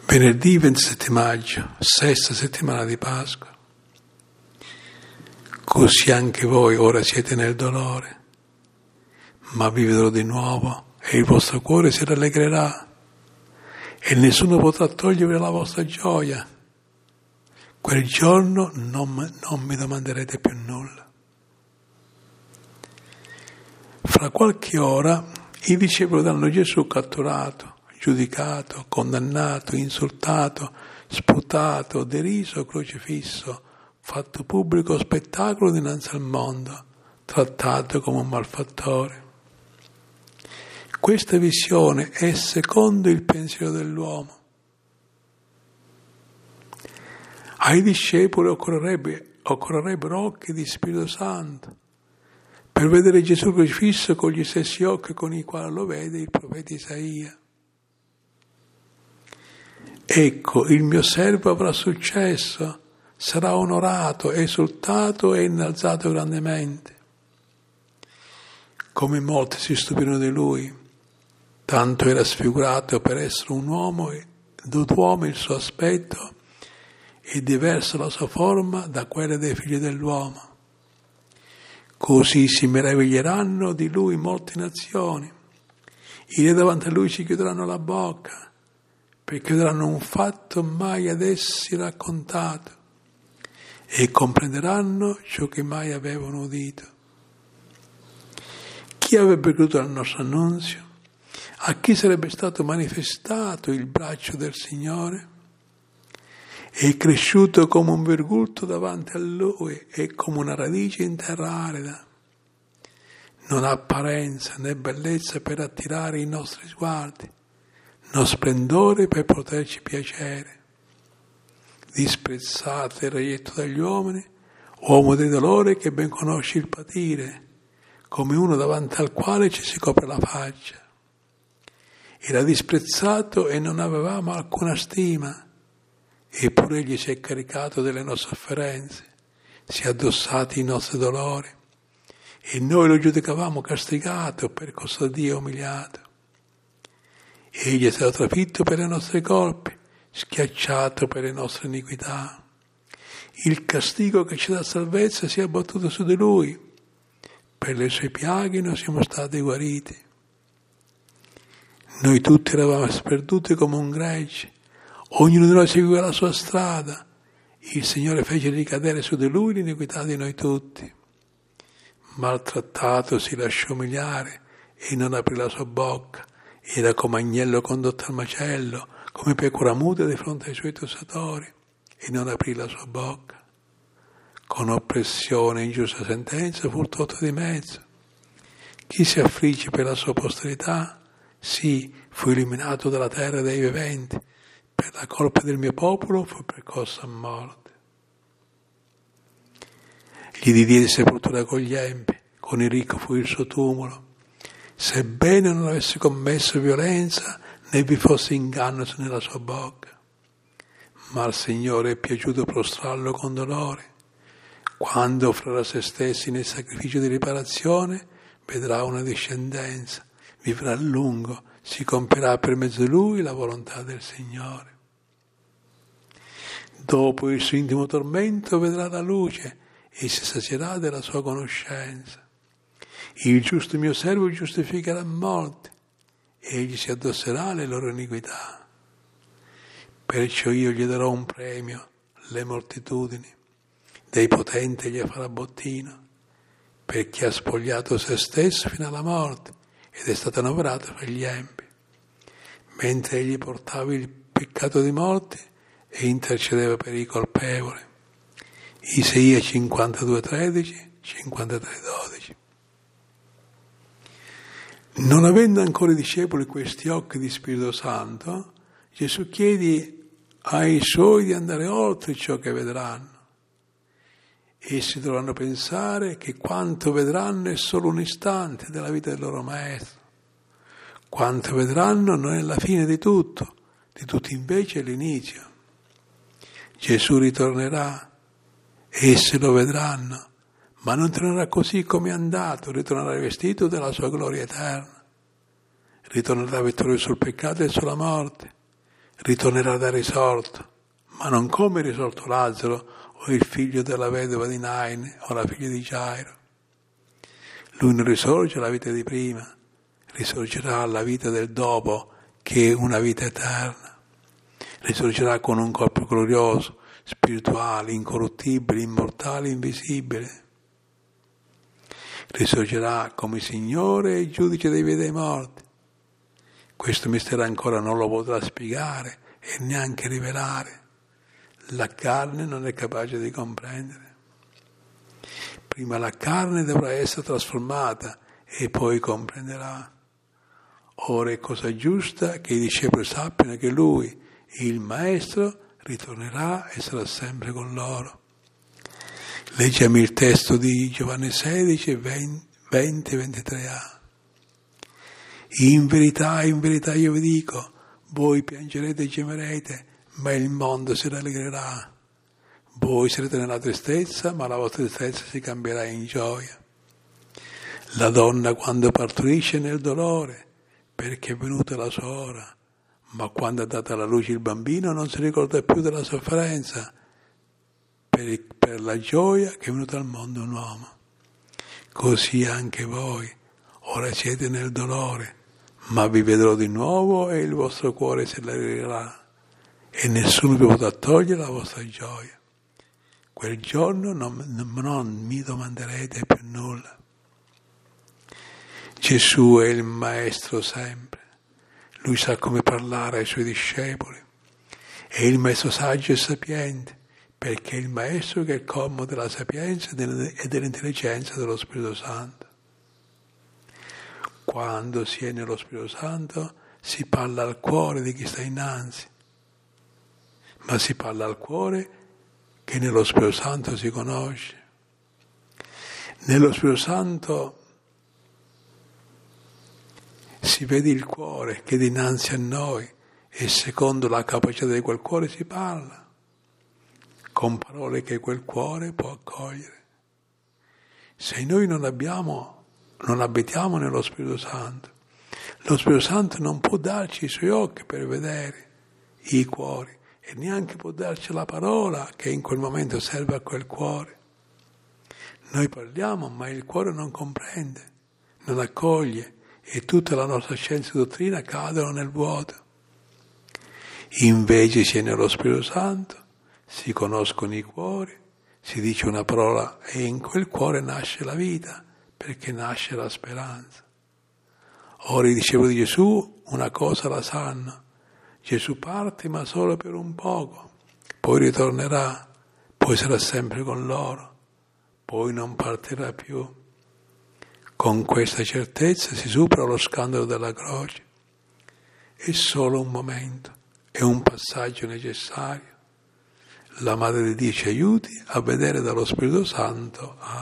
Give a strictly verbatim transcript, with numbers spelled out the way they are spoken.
Venerdì ventisette maggio, sesta settimana di Pasqua. Così anche voi ora siete nel dolore, ma vivedrò di nuovo e il vostro cuore si rallegrerà e nessuno potrà togliervi la vostra gioia. Quel giorno non, non mi domanderete più nulla. Fra qualche ora i discepoli vedranno Gesù catturato, giudicato, condannato, insultato, sputato, deriso, crocifisso, fatto pubblico spettacolo dinanzi al mondo, trattato come un malfattore. Questa visione è secondo il pensiero dell'uomo. Ai discepoli occorrerebbe, occorrerebbero occhi di Spirito Santo per vedere Gesù crocifisso con gli stessi occhi con i quali lo vede il profeta Isaia. Ecco, il mio servo avrà successo, sarà onorato, esultato e innalzato grandemente. Come molti si stupirono di lui, tanto era sfigurato per essere un uomo, d'uomo il suo aspetto, e diversa la sua forma da quella dei figli dell'uomo. Così si meraviglieranno di lui molte nazioni, i re davanti a lui ci chiuderanno la bocca, perché vedranno un fatto mai ad essi raccontato e comprenderanno ciò che mai avevano udito. Chi avrebbe creduto al nostro annunzio? A chi sarebbe stato manifestato il braccio del Signore? È cresciuto come un virgulto davanti a Lui e come una radice in terra arida. Non ha apparenza né bellezza per attirare i nostri sguardi, no splendore per poterci piacere. Disprezzato e reietto dagli uomini, uomo di dolore che ben conosce il patire, come uno davanti al quale ci si copre la faccia. Era disprezzato e non avevamo alcuna stima, eppure egli si è caricato delle nostre sofferenze, si è addossati i nostri dolori, e noi lo giudicavamo castigato, percosso da Dio umiliato. Egli è stato trafitto per le nostre colpe, schiacciato per le nostre iniquità. Il castigo che ci dà salvezza si è abbattuto su di lui, per le sue piaghe noi siamo stati guariti. Noi tutti eravamo sperduti come un gregge, ognuno di noi seguiva la sua strada. Il Signore fece ricadere su di lui l'iniquità di noi tutti. Maltrattato si lasciò umiliare e non aprì la sua bocca. Era come agnello condotto al macello, come pecora muta di fronte ai suoi tossatori, e non aprì la sua bocca. Con oppressione e ingiusta sentenza fu tolto di mezzo. Chi si affligge per la sua posterità, sì, fu eliminato dalla terra dei viventi, per la colpa del mio popolo fu percosso a morte. Gli diedi sepoltura con gli empi, con il ricco fu il suo tumulo, sebbene non avesse commesso violenza né vi fosse inganno nella sua bocca. Ma al Signore è piaciuto prostrarlo con dolore. Quando offrirà se stessi nel sacrificio di riparazione, vedrà una discendenza, vivrà a lungo, si compierà per mezzo di lui la volontà del Signore. Dopo il suo intimo tormento vedrà la luce e si sazierà della sua conoscenza. Il giusto mio servo giustificherà molti, egli si addosserà alle loro iniquità. Perciò io gli darò un premio, le moltitudini, dei potenti gli farà bottino, perché ha spogliato se stesso fino alla morte ed è stato annoverato per gli empi. Mentre egli portava il peccato di molti e intercedeva per i colpevoli. Isaia cinquantadue tredici, cinquantatré dodici. Non avendo ancora i discepoli questi occhi di Spirito Santo, Gesù chiede ai suoi di andare oltre ciò che vedranno. Essi dovranno pensare che quanto vedranno è solo un istante della vita del loro Maestro. Quanto vedranno non è la fine di tutto, di tutto invece è l'inizio. Gesù ritornerà, essi lo vedranno, ma non tornerà così come è andato, ritornerà vestito della sua gloria eterna. Ritornerà vittorioso sul peccato e sulla morte, ritornerà da risorto, ma non come è risorto Lazzaro o il figlio della vedova di Nain o la figlia di Gairo. Lui non risorge alla vita di prima, risorgerà alla vita del dopo, che è una vita eterna. Risorgerà con un corpo glorioso, spirituale, incorruttibile, immortale, invisibile. Risorgerà come Signore e giudice dei vivi e dei morti. Questo mistero ancora non lo potrà spiegare e neanche rivelare. La carne non è capace di comprendere. Prima la carne dovrà essere trasformata e poi comprenderà. Ora è cosa giusta che i discepoli sappiano che Lui, il Maestro, ritornerà e sarà sempre con loro. Leggiamo il testo di Giovanni sedici, venti ventitré a. In verità, in verità io vi dico, voi piangerete e gemerete, ma il mondo si rallegrerà. Voi sarete nella tristezza, ma la vostra tristezza si cambierà in gioia. La donna quando partorisce è nel dolore, perché è venuta la sua ora, ma quando ha dato alla luce il bambino non si ricorda più della sofferenza, per, per la gioia che è venuta al mondo un uomo. Così anche voi, ora siete nel dolore, ma vi vedrò di nuovo e il vostro cuore si allegrerà, e nessuno vi potrà togliere la vostra gioia. Quel giorno non, non mi domanderete più nulla. Gesù è il Maestro sempre. Lui sa come parlare ai Suoi discepoli. È il Maestro saggio e sapiente, perché è il Maestro che è il colmo della sapienza e dell'intelligenza dello Spirito Santo. Quando si è nello Spirito Santo si parla al cuore di chi sta innanzi, ma si parla al cuore che nello Spirito Santo si conosce. Nello Spirito Santo si vede il cuore che è dinanzi a noi e secondo la capacità di quel cuore si parla, con parole che quel cuore può accogliere. Se noi non abbiamo, non abitiamo nello Spirito Santo, lo Spirito Santo non può darci i Suoi occhi per vedere i cuori, e neanche può darci la parola che in quel momento serve a quel cuore. Noi parliamo, ma il cuore non comprende, non accoglie, e tutta la nostra scienza e dottrina cadono nel vuoto. Invece se nello Spirito Santo si conoscono i cuori, si dice una parola e in quel cuore nasce la vita, perché nasce la speranza. Ora i discepoli di Gesù una cosa la sanno: Gesù parte ma solo per un poco, poi ritornerà, poi sarà sempre con loro, poi non partirà più. Con questa certezza si supera lo scandalo della croce. È solo un momento, è un passaggio necessario. La Madre di Dio ci aiuti a vedere dallo Spirito Santo.